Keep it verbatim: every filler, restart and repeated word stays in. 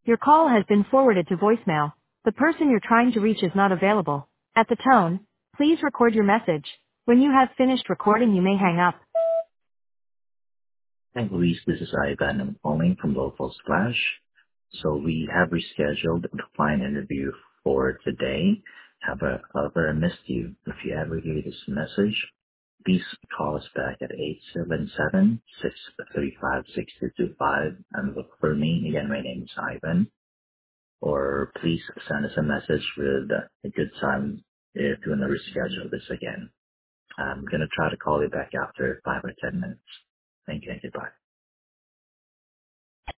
Your call has been forwarded to voicemail. The person you're trying to reach is not available. At the tone, please record your message. When you have finished recording, you may hang up. Hi, Luis. This is Ivan. I'm calling from Local Splash. So we have rescheduled the client interview for today. However, however, I missed you. If you ever hear this message, please call us back at eight seven seven, six three five, six two two five and look for me. Again, my name is Ivan. Or please send us a message with a good time if you want to reschedule this again. I'm going to try to call you back after five or ten minutes. Thank you and goodbye.